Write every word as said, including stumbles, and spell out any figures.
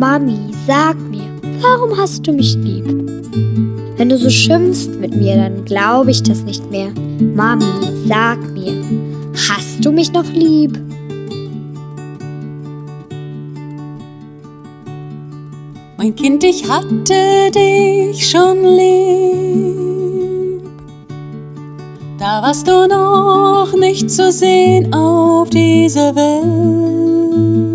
Mami, sag mir, warum hast du mich lieb? Wenn du so schimpfst mit mir, dann glaube ich das nicht mehr. Mami, sag mir, hast du mich noch lieb? Mein Kind, ich hatte dich schon lieb. Da warst du noch nicht zu sehen auf dieser Welt.